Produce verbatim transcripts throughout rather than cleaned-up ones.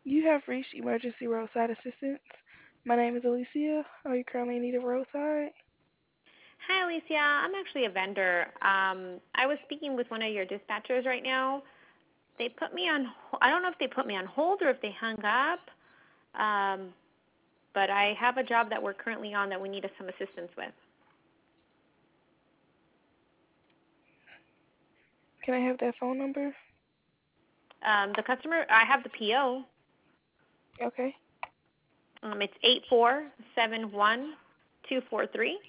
You have reached emergency roadside assistance. My name is Alicia. Are you currently in need of roadside? Hi, Alicia. I'm actually a vendor. Um, I was speaking with one of your dispatchers right now. They put me on. I don't know if they put me on hold or if they hung up. Um, but I have a job that we're currently on that we need some assistance with. Can I have that phone number? Um, the customer. I have the P O. Okay. Um, it's eight four seven one two four three.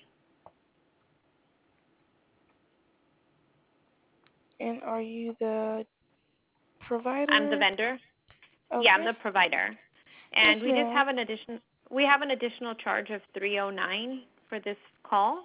And are you the I'm the provider? vendor. Yeah, I'm Okay. the provider. Yes, And we just ma'am. have an addition. We have an additional charge of three oh nine for this call.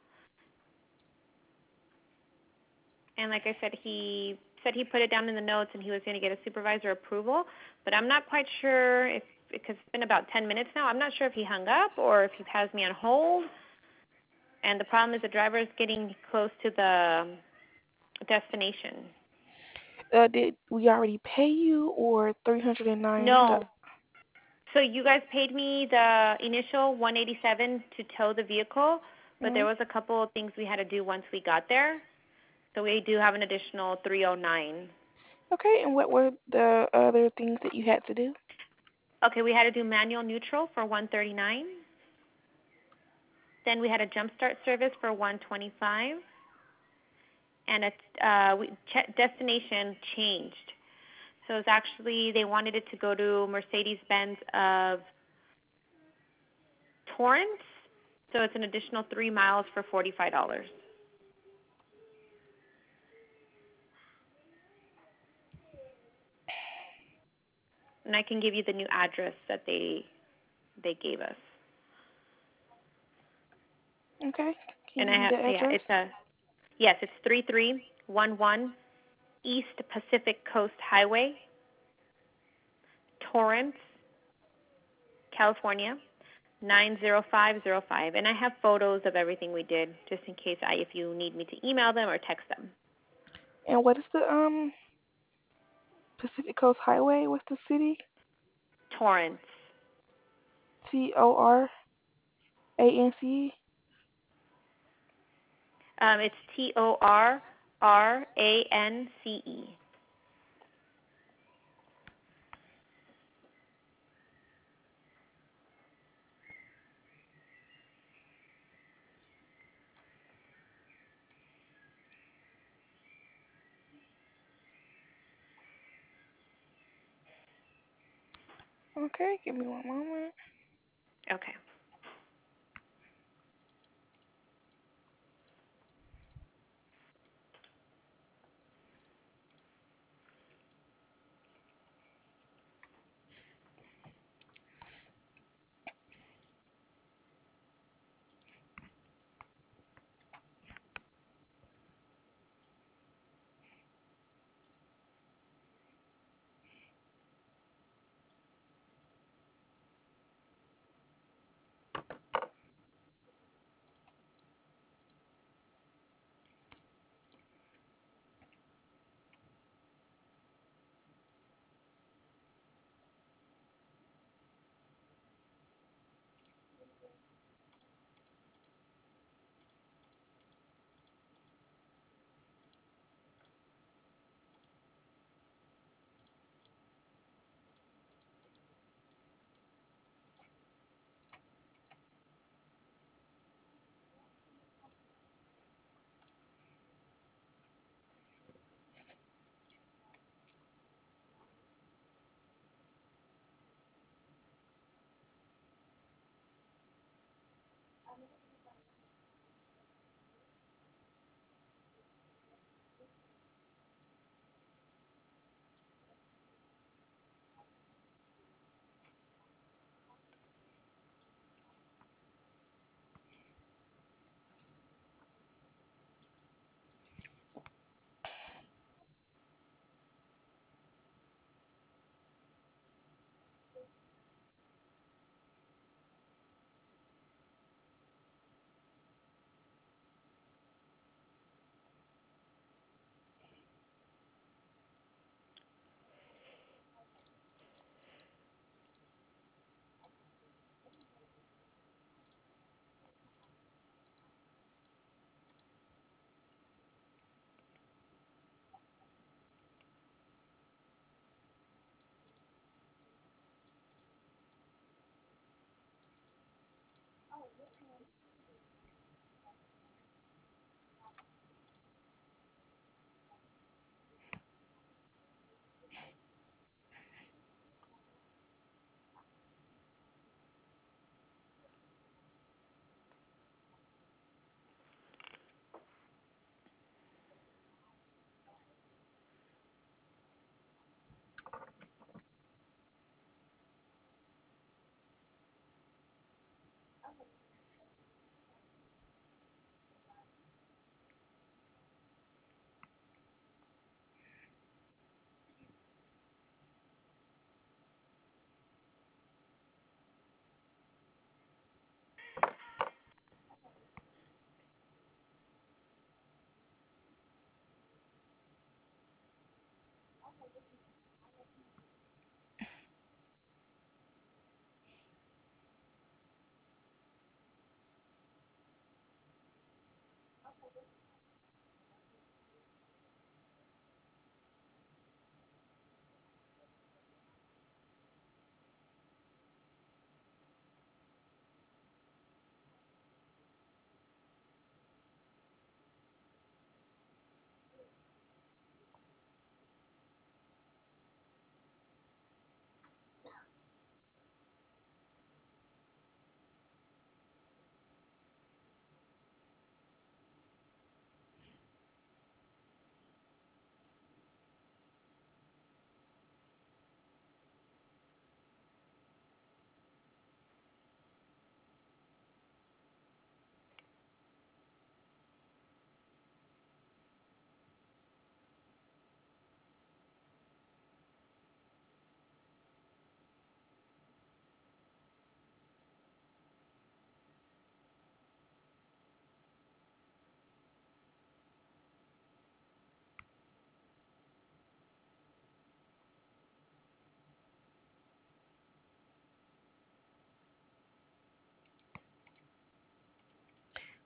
And like I said, he said he put it down in the notes and he was going to get a supervisor approval. But I'm not quite sure if, because it's been about ten minutes now, I'm not sure if he hung up or if he has me on hold. And the problem is the driver is getting close to the destination. Uh, did we already pay you or three hundred nine? No. So you guys paid me the initial one eighty-seven to tow the vehicle, but Mm-hmm. there was a couple of things we had to do once we got there. So we do have an additional three oh nine. Okay, and what were the other things that you had to do? Okay, we had to do manual neutral for one thirty-nine. Then we had a jump start service for one twenty-five, and a uh, we, ch- destination changed. So it's actually they wanted it to go to Mercedes-Benz of Torrance. So it's an additional three miles for forty-five dollars. And I can give you the new address that they they gave us. Okay. Can you And give I me have the yeah, address? it's a yes, it's three three one one East Pacific Coast Highway, Torrance, California, nine zero five zero five. And I have photos of everything we did just in case I if you need me to email them or text them. And what is the um Pacific Coast Highway? What's the city? Torrance. T O R A N C E. Um, it's T O R R A N C E. Okay, give me one moment. Okay.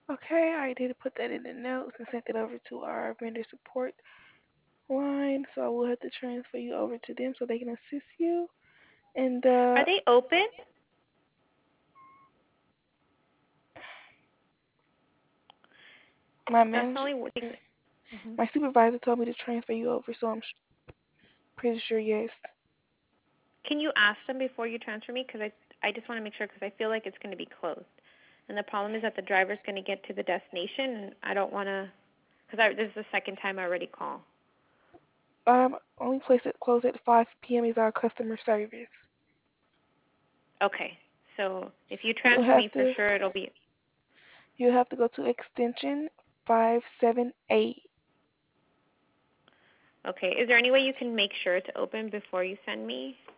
Okay, I did put that in the notes and sent it over to our vendor support line, so I will have to transfer you over to them so they can assist you. And Are uh, they open? my That's the manager, only thing. Hmm. my supervisor told me to transfer you over, so I'm sh- pretty sure yes. Can you ask them before you transfer me? Because I I just want to make sure because I feel like it's going to be closed. And the problem is that the driver's going to get to the destination, and I don't want to. Because this is the second time I already call. Um, only place that closes at five p m is our customer service. Okay. So if you You'll transfer have me, for to sure it'll be you'll have to go to extension five seven eight. okay. Is there any way you can make sure to open before you send me?